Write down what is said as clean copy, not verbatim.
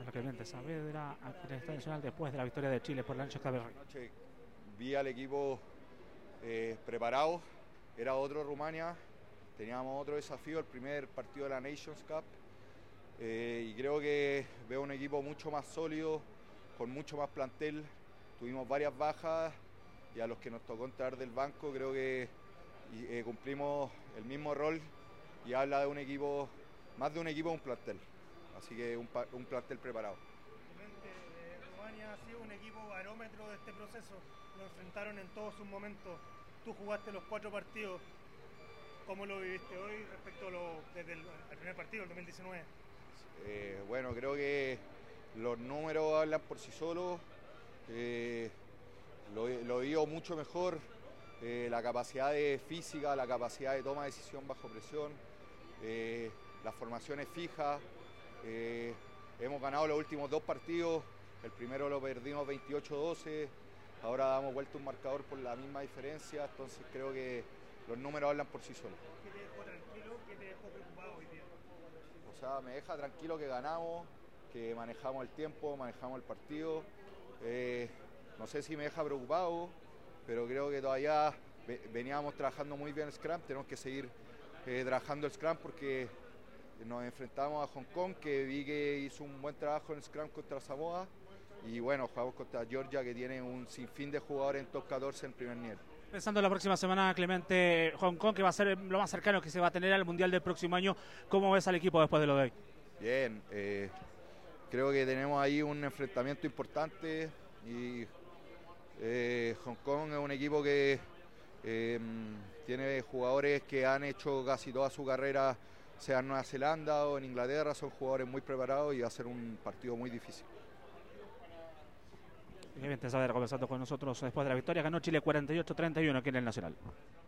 Carlos Clemente Saavedra, aquí en el Estadio Nacional después de la victoria de Chile por la Ancha Cabernet. Anoche vi al equipo preparado, era otro Rumania, teníamos otro desafío, el primer partido de la Nations Cup, y creo que veo un equipo mucho más sólido, con mucho más plantel. Tuvimos varias bajas y a los que nos tocó entrar del banco creo que cumplimos el mismo rol y habla de un equipo, más de un equipo, un plantel. Así que un plantel preparado. Rumania ha sido un equipo barómetro de este proceso, lo enfrentaron en todos sus momentos. Tú jugaste los 4 partidos, ¿cómo lo viviste hoy respecto a desde el primer partido, el 2019? Bueno, creo que los números hablan por sí solos, lo vio mucho mejor, la capacidad de física, la capacidad de toma de decisión bajo presión, las formaciones fijas. Hemos ganado los últimos 2 partidos, el primero lo perdimos 28-12, ahora damos vuelta un marcador por la misma diferencia, entonces creo que los números hablan por sí solos. ¿Qué te dejó tranquilo? ¿Qué te dejó preocupado hoy día? O sea, me deja tranquilo que ganamos, que manejamos el tiempo, manejamos el partido. No sé si me deja preocupado, pero creo que todavía veníamos trabajando muy bien el Scrum, tenemos que seguir trabajando el Scrum porque nos enfrentamos a Hong Kong, que vi que hizo un buen trabajo en el Scrum contra Samoa, y bueno, jugamos contra Georgia, que tiene un sinfín de jugadores en top 14 en primer nivel. Pensando en la próxima semana, Clemente, Hong Kong, que va a ser lo más cercano que se va a tener al Mundial del próximo año, ¿cómo ves al equipo después de lo de hoy? Bien, creo que tenemos ahí un enfrentamiento importante y Hong Kong es un equipo que tiene jugadores que han hecho casi toda su carrera, sea en Nueva Zelanda o en Inglaterra, son jugadores muy preparados y va a ser un partido muy difícil. Clemente Saavedra conversando con nosotros después de la victoria, ganó Chile 48-31 aquí en el Nacional.